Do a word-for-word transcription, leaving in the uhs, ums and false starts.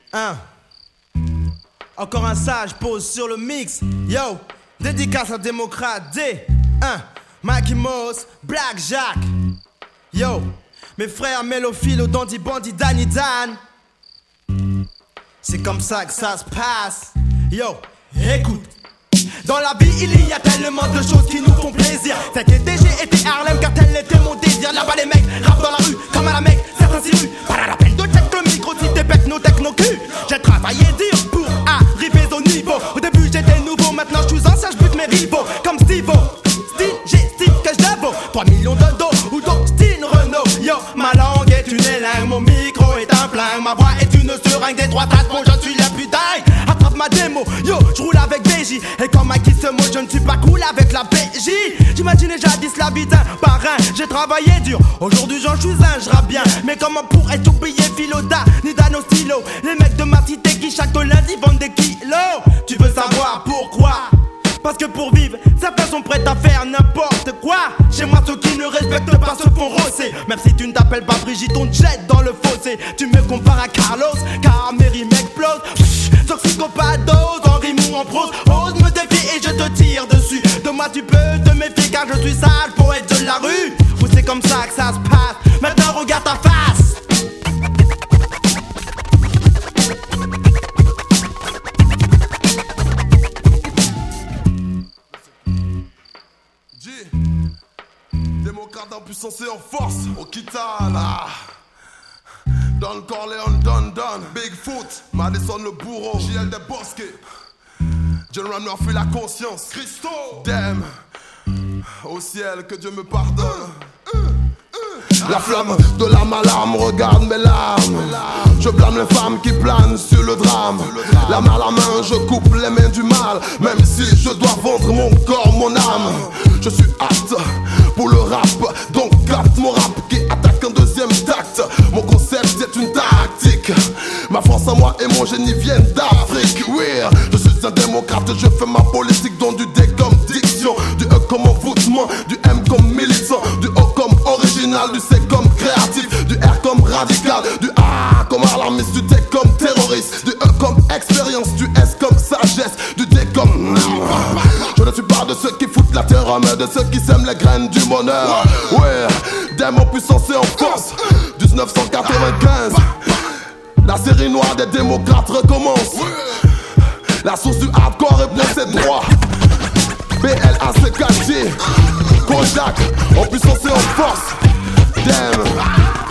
Hein. Encore un sage pose sur le mix. Yo, dédicace à démocrate D. Hein. Mikey Moss, Black Jack. Yo, mes frères mélophiles, dandy bandit Danny Dan. C'est comme ça que ça se passe. Yo, écoute. Dans la vie il y a tellement de choses qui nous font plaisir. C'est que D G était Harlem car tel était mon désir. Là-bas les mecs rappent dans la rue comme à la Mecque. Certains s'y ruent, pas la peine de check le micro si t'es bec nos techno cul. J'ai travaillé dur pour arriver au niveau. Au début j'étais nouveau, maintenant je suis ancien, je bute mes rivaux. Comme Steve-O, style, j'ai style que je dévaux. trois millions de dos ou d'Austin Renault. Yo, ma langue est une élingue, mon micro est un flingue. Ma voix est une seringue, des trois tasses, bon je suis la plus dingue. Attrape ma démo, yo, je roule avec B J. Et quand Mikey se moque, je ne suis pas cool avec la P J. J'imaginais jadis la vie d'un parrain. J'ai travaillé dur, aujourd'hui j'en suis un, je rappe bien. Mais comment pourrais-tu oublier Philoda, ni Dano Stylo? Les mecs de ma cité qui chaque lundi vendent des kilos. Tu veux savoir pourquoi? Parce que pour vivre, certains sont prêts à faire n'importe quoi. Chez moi, ceux qui ne respectent pas se font rosser. Même si tu ne t'appelles pas Brigitte, on te jette dans le fossé. Tu me compares à Carlos, car mes rimes explosent. Sur psychopathose, en rime ou en prose. Ose me défier et je te tire dessus. De moi tu peux te méfier car je suis sale poète de la rue. Ou c'est comme ça que ça se passe. Maintenant regarde ta face. Démocrate en puissance et en force, Okita là. Don Corleone, Don Don, Bigfoot, Madison le bourreau, J L des Bosques, John Ram leur fuit la conscience, Christo, Dem, au ciel que Dieu me pardonne. La flamme de l'âme à l'âme regarde mes larmes. Je blâme les femmes qui planent sur le drame. La main à la main, je coupe les mains du mal. Même si je dois vendre mon corps, mon âme. Je suis apte pour le rap, donc capte mon rap qui attaque un deuxième tact. Mon concept est une tactique. Ma force à moi et mon génie viennent d'Afrique. Oui, je suis un démocrate, je fais ma politique dans du D comme diction, du E comme envoûtement, du M comme militant, du O comme original, du C comme créatif, du R comme radical, du A comme alarmiste, du T comme terroriste, du E comme expérience, du S comme sagesse, du D comme... Je ne suis pas de ceux qui foutent la terreur, mais de ceux qui sèment les graines du bonheur. Ouais, démon puissance et en force, dix-neuf cent quatre-vingt-quinze. La série noire des démocrates recommence. La source du hardcore est bien ses droits. B L A C K T, Kojak, en puissance et en force. Damn.